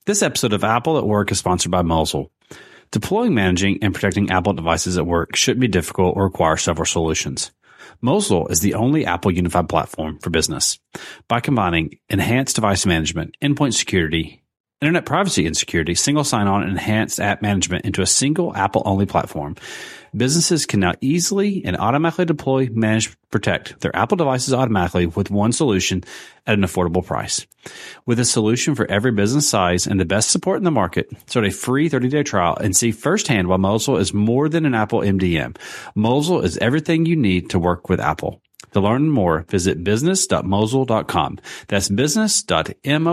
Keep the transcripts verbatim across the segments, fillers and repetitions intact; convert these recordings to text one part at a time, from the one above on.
This episode of Apple at Work is sponsored by Mosel. Deploying, managing, and protecting Apple devices at work shouldn't be difficult or require several solutions. Mosel is the only Apple unified platform for business. By combining enhanced device management, endpoint security, internet privacy and security, single sign-on, and enhanced app management into a single Apple-only platform, businesses can now easily and automatically deploy, manage, protect their Apple devices automatically with one solution at an affordable price. With a solution for every business size and the best support in the market, start a free thirty-day trial and see firsthand why Mosel is more than an Apple M D M. Mosel is everything you need to work with Apple. To learn more, visit business dot mosel dot com. That's business dot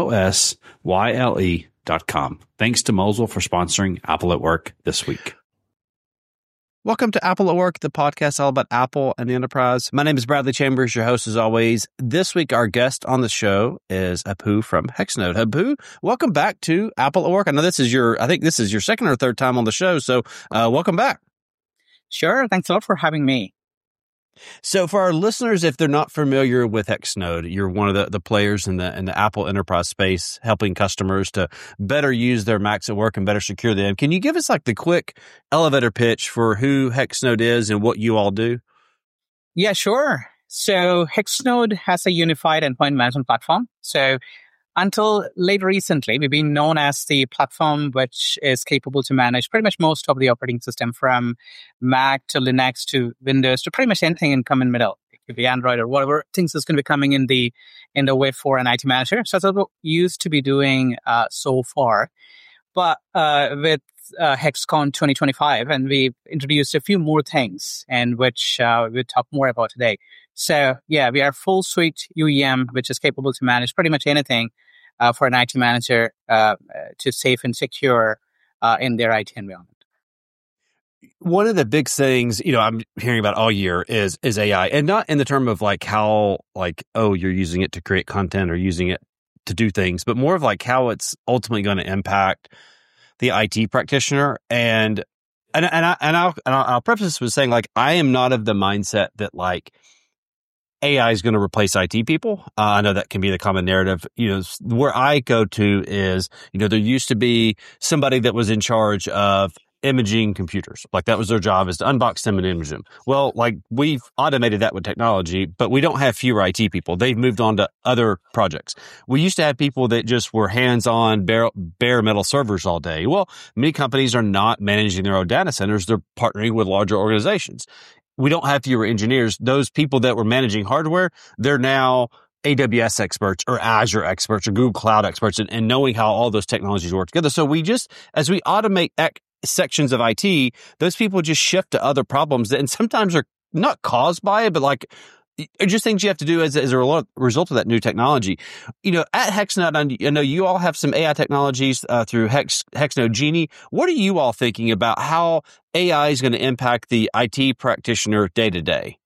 mosyle dot com. Thanks to Mosel for sponsoring Apple at Work this week. Welcome to Apple at Work, the podcast all about Apple and the enterprise. My name is Bradley Chambers, your host as always. This week, our guest on the show is Apu from Hexnode. Apu, welcome back to Apple at Work. I know this is your, I think this is your second or third time on the show, so uh, welcome back. Sure. Thanks a lot for having me. So for our listeners, if they're not familiar with Hexnode, you're one of the, the players in the in the Apple enterprise space, helping customers to better use their Macs at work and better secure them. Can you give us like the quick elevator pitch for who Hexnode is and what you all do? Yeah, sure. So Hexnode has a unified endpoint management platform. So until late recently, we've been known as the platform which is capable to manage pretty much most of the operating system, from Mac to Linux to Windows to pretty much anything in common middle. It could be Android or whatever things is going to be coming in the in the way for an I T manager. So that's what we used to be doing uh, so far. But uh, with uh, HexCon twenty twenty-five, and we've introduced a few more things, and which uh, we'll talk more about today. So yeah, we are full suite U E M, which is capable to manage pretty much anything Uh, for an I T manager uh, to safe and secure uh, in their I T environment. One of the big things, you know, I'm hearing about all year is is A I, and not in the term of like how, like, oh, you're using it to create content or using it to do things, but more of like how it's ultimately going to impact the I T practitioner. And and and I and I'll and I'll, I'll preface this with saying, like, I am not of the mindset that like A I is going to replace I T people. Uh, I know that can be the common narrative. You know, where I go to is, you know, there used to be somebody that was in charge of imaging computers. Like that was their job, is to unbox them and image them. Well, like we've automated that with technology, but we don't have fewer I T people. They've moved on to other projects. We used to have people that just were hands-on bare, bare metal servers all day. Well, many companies are not managing their own data centers. They're partnering with larger organizations. We don't have fewer engineers. Those people that were managing hardware, they're now A W S experts or Azure experts or Google Cloud experts, and, and knowing how all those technologies work together. So we just, as we automate ec- sections of I T, those people just shift to other problems that, and sometimes are not caused by it, but like just things you have to do as, as a result of that new technology. You know, at Hexnode, I know you all have some A I technologies uh, through Hex, Hexnode Genie. What are you all thinking about how A I is going to impact the I T practitioner day to day?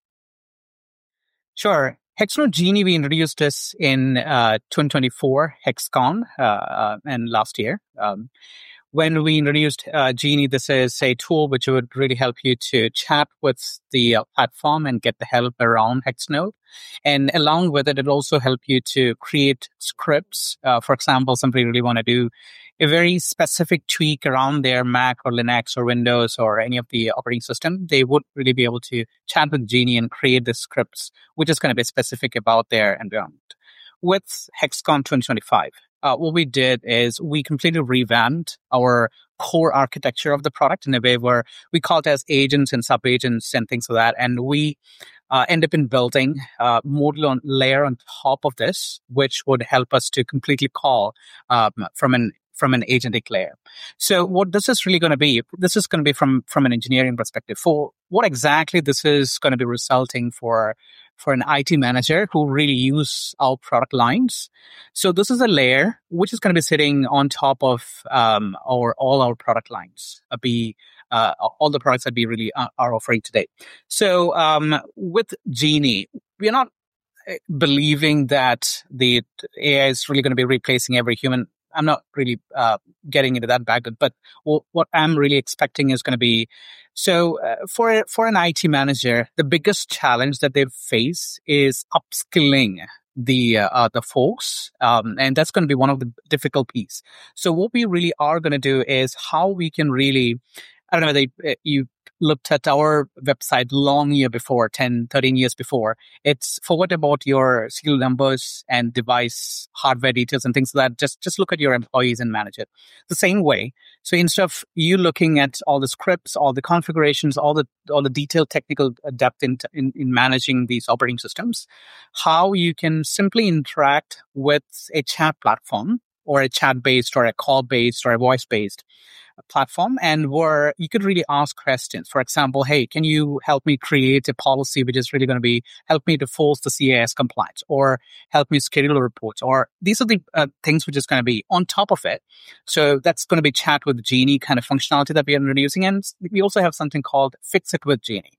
Sure. Hexnode Genie, we introduced this in uh, twenty twenty-four HexCon uh, uh, and last year. Um, When we introduced uh, Genie, this is a tool which would really help you to chat with the uh, platform and get the help around Hexnode. And along with it, it'll also help you to create scripts. Uh, for example, somebody really want to do a very specific tweak around their Mac or Linux or Windows or any of the operating system. They would really be able to chat with Genie and create the scripts, which is going to be specific about their environment. With HexCon twenty twenty-five, Uh, what we did is we completely revamped our core architecture of the product in a way where we call it as agents and sub-agents and things like that. And we uh, end up in building a module on layer on top of this, which would help us to completely call um, from an from an agentic layer. So what this is really going to be, this is going to be from, from an engineering perspective. For what exactly this is going to be resulting for for an I T manager who really use our product lines. So this is a layer which is going to be sitting on top of um, our all our product lines, uh, be uh, all the products that we really are, are offering today. So um, with Genie, we're not believing that the A I is really going to be replacing every human. I'm not really uh, getting into that back, but w- what I'm really expecting is going to be, so uh, for for an I T manager, the biggest challenge that they face is upskilling the uh, the folks, um, and that's going to be one of the difficult piece. So what we really are going to do is how we can really, I don't know whether you, you looked at our website long year before, ten, thirteen years before. It's forget about your serial numbers and device hardware details and things like that. Just, just look at your employees and manage it the same way. So instead of you looking at all the scripts, all the configurations, all the, all the detailed technical depth in, in, in managing these operating systems, how you can simply interact with a chat platform or a chat-based or a call-based or a voice-based platform, and where you could really ask questions. For example, hey, can you help me create a policy which is really going to be help me to force the C A S compliance, or help me schedule reports, or these are the uh, things which is going to be on top of it. So that's going to be chat with Genie kind of functionality that we are introducing, and we also have something called Fix It with Genie.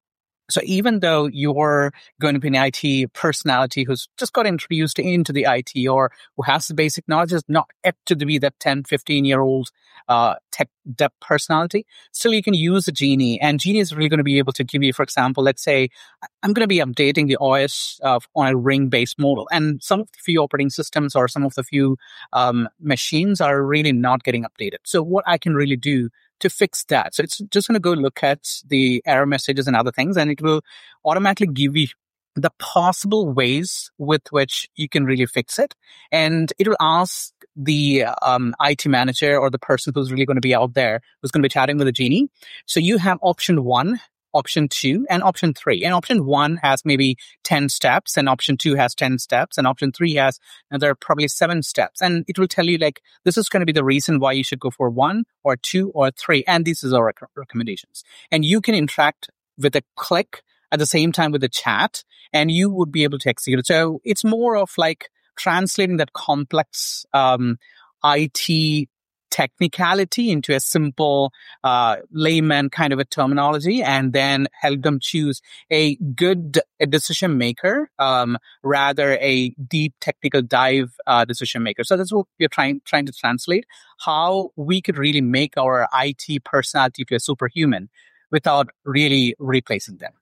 So even though you're going to be an I T personality who's just got introduced into the I T or who has the basic knowledge, is not yet to be that ten, fifteen year old uh, tech depth personality, still you can use the Genie. And Genie is really going to be able to give you, for example, let's say I'm going to be updating the O S uh, on a ring-based model. And some of the few operating systems or some of the few um, machines are really not getting updated. So what I can really do to fix that. So it's just going to go look at the error messages and other things, and it will automatically give you the possible ways with which you can really fix it. And it will ask the um, I T manager or the person who's really going to be out there, who's going to be chatting with the Genie. So you have option one, option two, and option three. And option one has maybe ten steps, and option two has ten steps, and option three has another probably seven steps. And it will tell you, like, this is going to be the reason why you should go for one or two or three. And this is our rec- recommendations. And you can interact with a click at the same time with the chat, and you would be able to execute it. So it's more of like translating that complex um, I T technicality into a simple uh, layman kind of a terminology, and then help them choose a good a decision maker, um, rather a deep technical dive uh, decision maker. So that's what we're trying trying to translate, how we could really make our I T personality to a superhuman without really replacing them.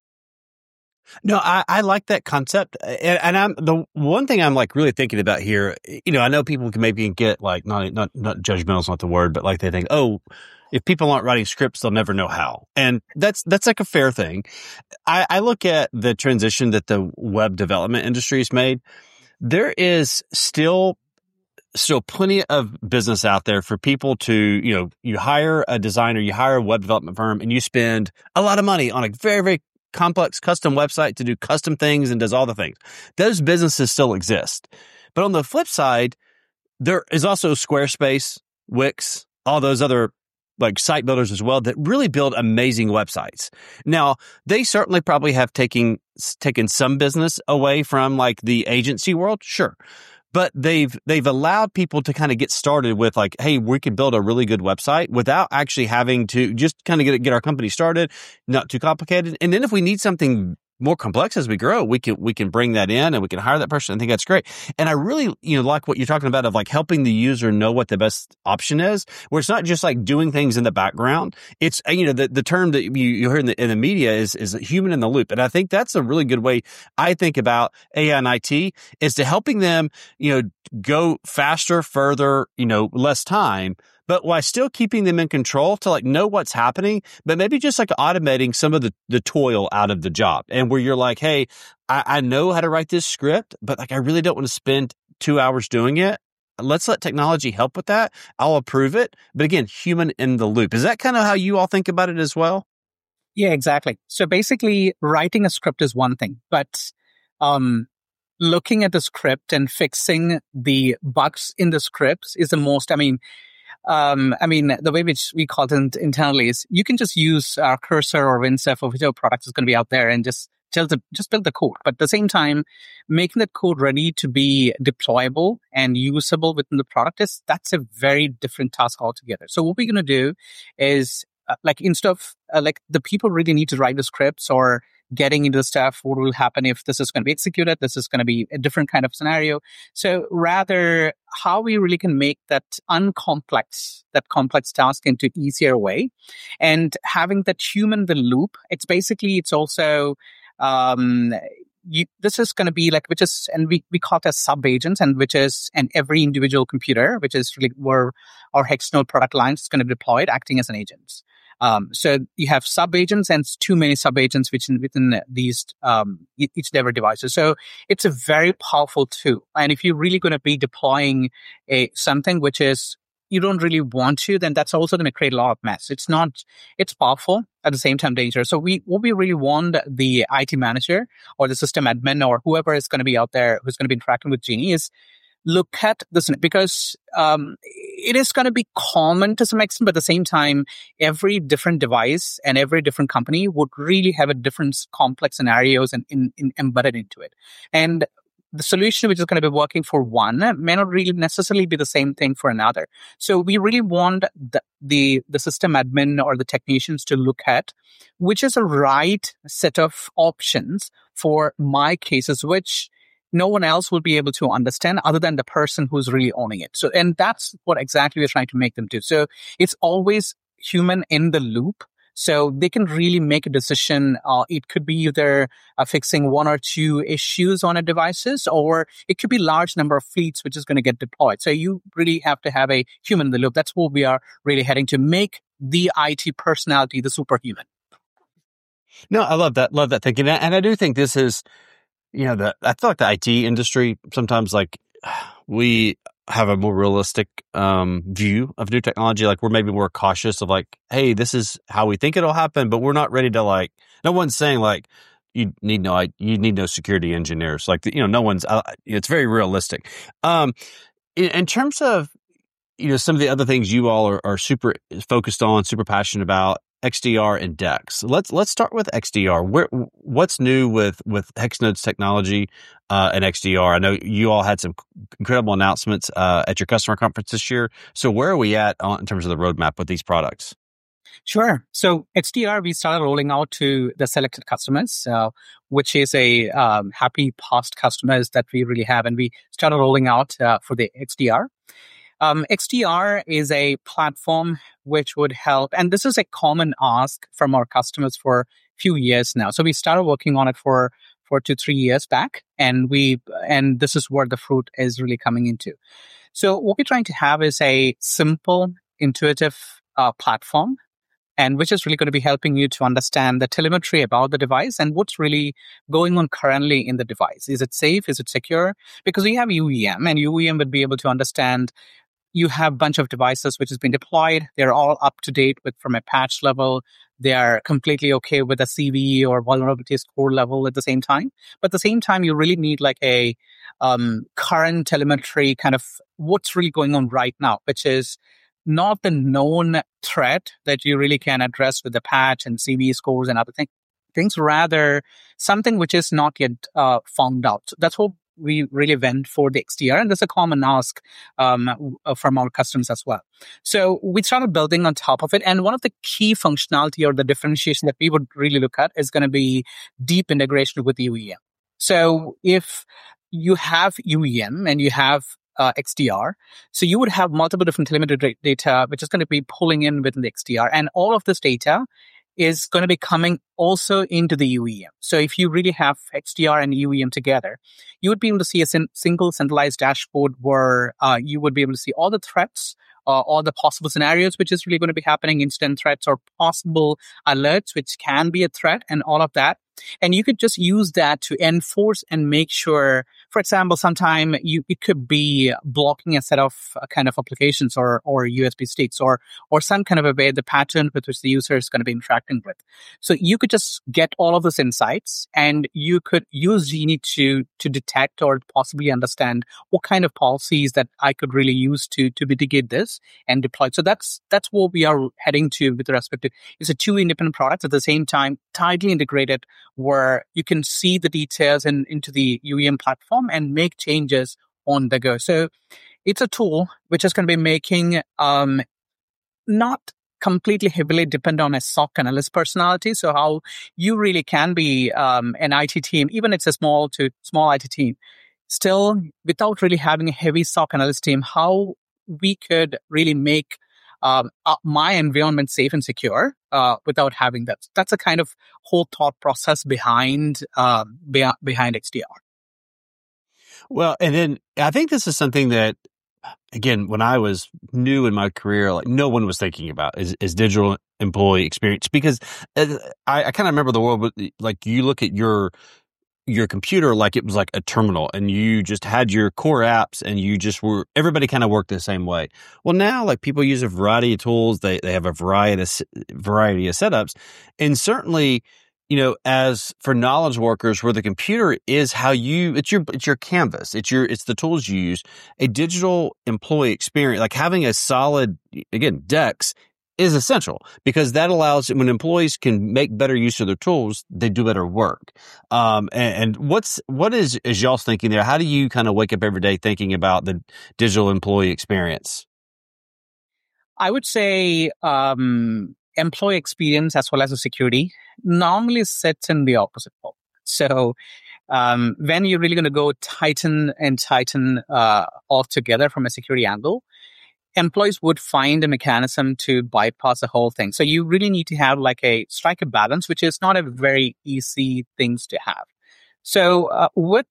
No, I, I like that concept. And, and I'm the one thing I'm like really thinking about here, you know, I know people can maybe get like, not, not, not judgmental is not the word, but like they think, oh, if people aren't writing scripts, they'll never know how. And that's, that's like a fair thing. I, I look at the transition that the web development industry has made. There is still still plenty of business out there for people to, you know, you hire a designer, you hire a web development firm, and you spend a lot of money on a very, very complex custom website to do custom things and does all the things. Those businesses still exist. But on the flip side, there is also Squarespace, Wix, all those other like site builders as well that really build amazing websites. Now, they certainly probably have taken, taken some business away from like the agency world. Sure. But they've, they've allowed people to kind of get started with like, hey, we could build a really good website without actually having to just kind of get, get our company started, not too complicated. And then if we need something more complex as we grow, we can, we can bring that in and we can hire that person. I think that's great. And I really, you know, like what you're talking about of like helping the user know what the best option is, where it's not just like doing things in the background. It's, you know, the, the term that you, you heard in the, in the media is, is human in the loop. And I think that's a really good way I think about A I and I T is to helping them, you know, go faster, further, you know, less time, but while still keeping them in control to like know what's happening, but maybe just like automating some of the, the toil out of the job. And where you're like, hey, I, I know how to write this script, but like I really don't want to spend two hours doing it. Let's let technology help with that. I'll approve it. But again, human in the loop. Is that kind of how you all think about it as well? Yeah, exactly. So basically, writing a script is one thing, but um, looking at the script and fixing the bugs in the scripts is the most, I mean, Um, I mean, the way which we call it internally is you can just use our Cursor or WinSphere or whichever product is going to be out there and just tell the, just build the code. But at the same time, making that code ready to be deployable and usable within the product is, that's a very different task altogether. So what we're going to do is uh, like instead of uh, like the people really need to write the scripts or getting into the stuff, what will happen if this is going to be executed? This is going to be a different kind of scenario. So rather, how we really can make that uncomplex, that complex task into easier way, and having that human in the loop. It's basically, it's also, um, you, this is going to be like, which is, and we, we call it as sub agents, and which is, and every individual computer, which is really where our Hexnode product line is going to be deployed, acting as an agent. Um, so you have sub agents and too many sub agents within, within these, um, each of their devices. So it's a very powerful tool. And if you're really going to be deploying a, something which is, you don't really want to, then that's also going to create a lot of mess. It's not, it's powerful, at the same time dangerous. So we, what we really want the I T manager or the system admin or whoever is going to be out there who's going to be interacting with Genie is look at this, because um, it is going to be common to some extent, but at the same time, every different device and every different company would really have a different complex scenarios and in, in, embedded into it. And the solution which is going to be working for one may not really necessarily be the same thing for another. So we really want the, the, the system admin or the technicians to look at which is the right set of options for my cases, which no one else will be able to understand other than the person who's really owning it. So, and that's what exactly we're trying to make them do. So it's always human in the loop. So they can really make a decision. Uh, it could be either uh, fixing one or two issues on a devices, or it could be large number of fleets which is going to get deployed. So you really have to have a human in the loop. That's what we are really heading to, make the I T personality the superhuman. No, I love that. Love that thinking. And I do think this is, you know, the, I feel like the I T industry sometimes, like, we have a more realistic um, view of new technology. Like, we're maybe more cautious of like, hey, this is how we think it'll happen, but we're not ready to, like, no one's saying like, you need no, you need no security engineers. Like, you know, no one's, uh, it's very realistic. Um, in, in terms of, you know, some of the other things you all are, are super focused on, super passionate about, X D R and DEX. Let's let's start with X D R. Where what's new with with Hexnode's technology uh, and X D R? I know you all had some incredible announcements uh, at your customer conference this year. So where are we at on, in terms of the roadmap with these products? Sure. So X D R, we started rolling out to the selected customers, uh, which is a um, happy past customers that we really have, and we started rolling out uh, for the X D R. Um, X D R is a platform which would help, and this is a common ask from our customers for a few years now. So we started working on it for for two, three years back, and we and this is where the fruit is really coming into. So what we're trying to have is a simple, intuitive uh, platform, and which is really going to be helping you to understand the telemetry about the device and what's really going on currently in the device. Is it safe? Is it secure? Because we have U E M, and U E M would be able to understand you have a bunch of devices which has been deployed. They're all up to date with from a patch level. They are completely okay with a C V E or vulnerability score level at the same time. But at the same time, you really need like a um, current telemetry kind of what's really going on right now, which is not the known threat that you really can address with the patch and C V E scores and other things. Things rather something which is not yet uh, found out. So that's what we really went for the X D R, and there's a common ask um, from our customers as well. So we started building on top of it, and one of the key functionality or the differentiation that we would really look at is going to be deep integration with U E M. So if you have U E M and you have uh, X D R, so you would have multiple different telemetry data, which is going to be pulling in within the X D R, and all of this data is going to be coming also into the U E M. So if you really have X D R and U E M together, you would be able to see a sin- single centralized dashboard where uh, you would be able to see all the threats, uh, all the possible scenarios, which is really going to be happening, instant threats or possible alerts, which can be a threat, and all of that. And you could just use that to enforce and make sure, for example, sometime you, it could be blocking a set of uh, kind of applications or, or U S B sticks or, or some kind of a way, the pattern with which the user is going to be interacting with. So you could just get all of those insights, and you could use Genie to, to detect or possibly understand what kind of policies that I could really use to, to mitigate this and deploy. So that's, that's what we are heading to with respect to, it's a two independent products at the same time, tightly integrated, where you can see the details in, into the U E M platform and make changes on the go. So it's a tool which is going to be making um, not completely heavily depend on a S O C analyst personality. So how you really can be um, an I T team, even if it's a small to small I T team, still without really having a heavy S O C analyst team, how we could really make um, uh, my environment safe and secure uh, without having that. That's a kind of whole thought process behind uh, be- behind X D R. Well, and then I think this is something that, again, when I was new in my career, like no one was thinking about is, is digital employee experience, because I, I kind of remember the world, like you look at your your computer like it was like a terminal, and you just had your core apps, and you just were, everybody kind of worked the same way. Well, now like people use a variety of tools. They they have a variety of, variety of setups. And certainly, you know, as for knowledge workers, where the computer is how you, it's your, it's your canvas. It's your, it's the tools you use. A digital employee experience, like having a solid, again, DEX is essential, because that allows, when employees can make better use of their tools, they do better work. Um, and, and what's, what is, is y'all's thinking there? How do you kind of wake up every day thinking about the digital employee experience? I would say, um, employee experience as well as the security normally sits in the opposite pole. So, um, when you're really going to go tighten and tighten, uh, all together from a security angle, employees would find a mechanism to bypass the whole thing. So you really need to have like a strike a balance, which is not a very easy things to have. So uh, with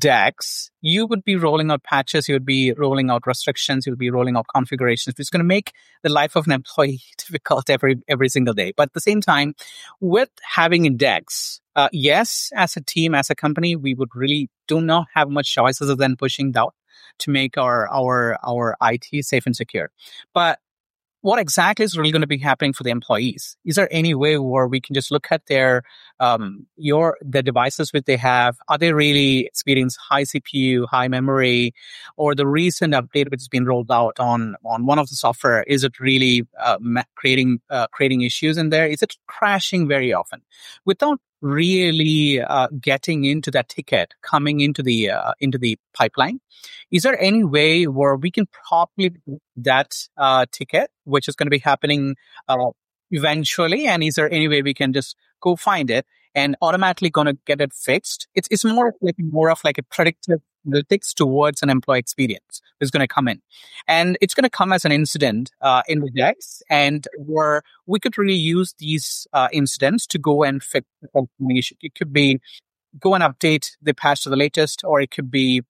DEX, you would be rolling out patches, you would be rolling out restrictions, you would be rolling out configurations, which is going to make the life of an employee difficult every every single day. But at the same time, with having a DEX, uh, yes, as a team, as a company, we would really do not have much choices other than pushing out to make our our our I T safe and secure. But what exactly is really going to be happening for the employees? Is there any way where we can just look at their um your the devices which they have? Are they really experiencing high C P U, high memory, or the recent update which has been rolled out on on one of the software? Is it really uh, creating uh, creating issues in there? Is it crashing very often? Without really uh, getting into that ticket, coming into the uh, into the pipeline, is there any way where we can properly that uh, ticket, which is going to be happening uh, eventually, and is there any way we can just go find it and automatically going to get it fixed? It's it's more like more of like a predictive analytics towards an employee experience is going to come in, and it's going to come as an incident uh, in the DEX, and where we could really use these uh, incidents to go and fix the configuration. It could be go and update the patch to the latest, or it could be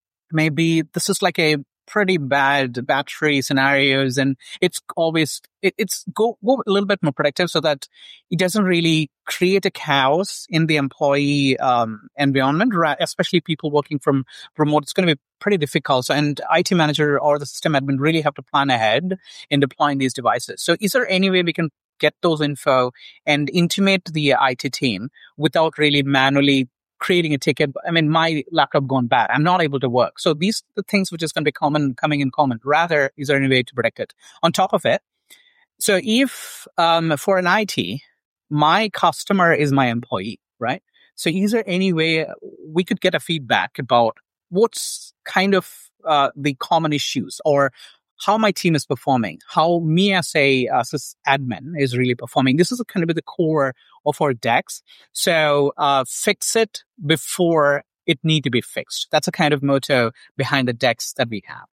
maybe this is like a pretty bad battery scenarios, and it's always it, it's go go a little bit more predictive so that it doesn't really create a chaos in the employee um, environment, especially people working from remote. It's going to be pretty difficult. So, and I T manager or the system admin really have to plan ahead in deploying these devices. So is there any way we can get those info and intimate the I T team without really manually creating a ticket? I mean, my laptop gone bad. I'm not able to work. So these are the things which is going to be common, coming in common. Rather, is there any way to predict it? On top of it, so if um, for an I T, my customer is my employee, right? So is there any way we could get a feedback about what's kind of uh, the common issues, or how my team is performing, how me as a uh, admin is really performing? This is kind of the core of our DEX. So uh, fix it before it need to be fixed. That's a kind of motto behind the DEX that we have.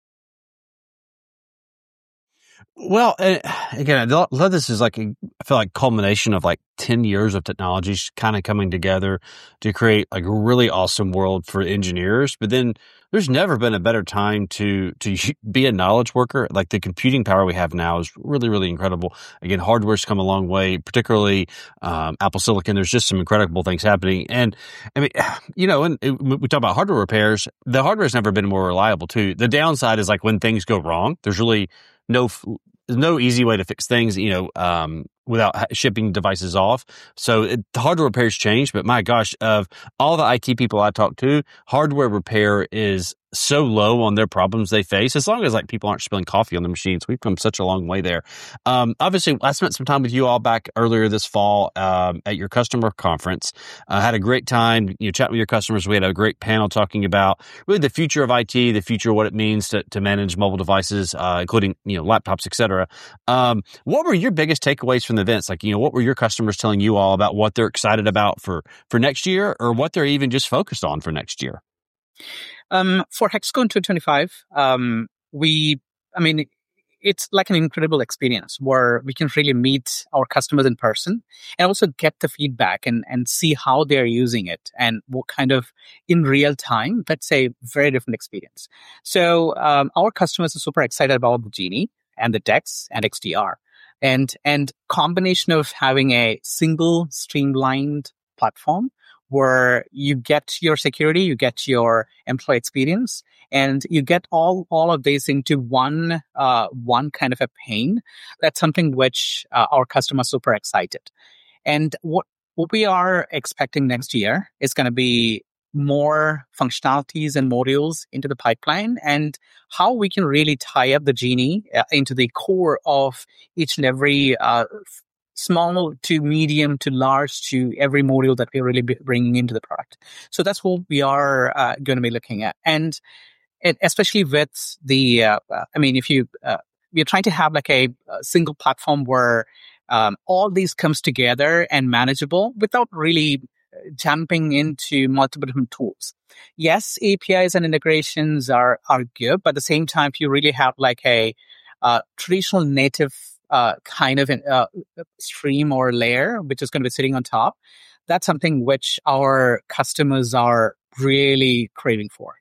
Well, uh, again, I love this is like, a, I feel like culmination of like ten years of technology kind of coming together to create like a really awesome world for engineers. But then there's never been a better time to, to be a knowledge worker. Like the computing power we have now is really, really incredible. Again, hardware's come a long way, particularly, um, Apple Silicon. There's just some incredible things happening. And I mean, you know, and we talk about hardware repairs, the hardware's never been more reliable too. The downside is like when things go wrong, there's really no, there's no easy way to fix things, you know, um, without shipping devices off. So it, the hardware repairs change, but my gosh, of all the I T people I talk to, hardware repair is so low on their problems they face, as long as like people aren't spilling coffee on the machines. We've come such a long way there. Um, obviously, I spent some time with you all back earlier this fall um, at your customer conference. I uh, had a great time, you know, chatting with your customers. We had a great panel talking about really the future of I T, the future of what it means to, to manage mobile devices, uh, including, you know, laptops, et cetera. Um, what were your biggest takeaways from the events? Like, you know, what were your customers telling you all about what they're excited about for, for next year, or what they're even just focused on for next year? Um, for HexCon twenty twenty-five, um, we, I mean, it's like an incredible experience where we can really meet our customers in person and also get the feedback and, and see how they're using it and what kind of in real time. That's a very different experience. So um, our customers are super excited about the Genie and the Dex and X D R. And, and combination of having a single streamlined platform where you get your security, you get your employee experience, and you get all, all of these into one, uh, one kind of a pane. That's something which uh, our customers are super excited. And what, what we are expecting next year is going to be more functionalities and modules into the pipeline and how we can really tie up the Genie uh, into the core of each and every uh, small to medium to large to every module that we're really bringing into the product. So that's what we are uh, going to be looking at. And it, especially with the, uh, uh, I mean, if you, uh, we're trying to have like a, a single platform where um, all these comes together and manageable without really jumping into multiple different tools. Yes, A P Is and integrations are, are good, but at the same time, if you really have like a uh, traditional native uh, kind of an, uh, stream or layer, which is going to be sitting on top, that's something which our customers are really craving for.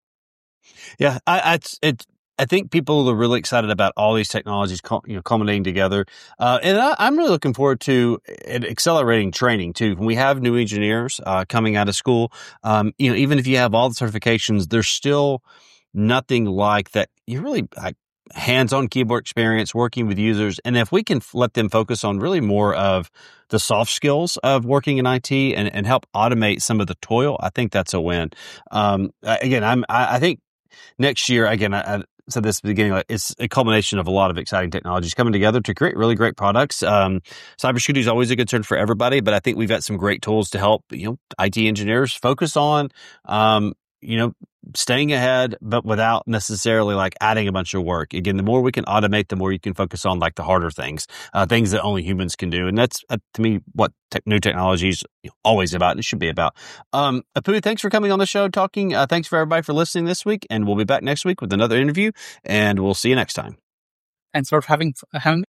Yeah, I, I it's, it's I think people are really excited about all these technologies, you know, culminating together. Uh, and I, I'm really looking forward to accelerating training too. When we have new engineers uh, coming out of school, um, you know, even if you have all the certifications, there's still nothing like that. You really like hands-on keyboard experience, working with users. And if we can f- let them focus on really more of the soft skills of working in I T and, and help automate some of the toil, I think that's a win. Um, again, I'm, I, I think next year, again, I, I said this at the beginning, like it's a culmination of a lot of exciting technologies coming together to create really great products. Um, cybersecurity is always a concern for everybody, but I think we've got some great tools to help, you know, I T engineers focus on, um, you know, staying ahead, but without necessarily like adding a bunch of work. Again, the more we can automate, the more you can focus on like the harder things, uh, things that only humans can do. And that's, uh, to me, what te- new technology is always about. And it should be about. Um, Apu, thanks for coming on the show, talking. Uh, thanks for everybody for listening this week. And we'll be back next week with another interview, and we'll see you next time. Thanks for having, having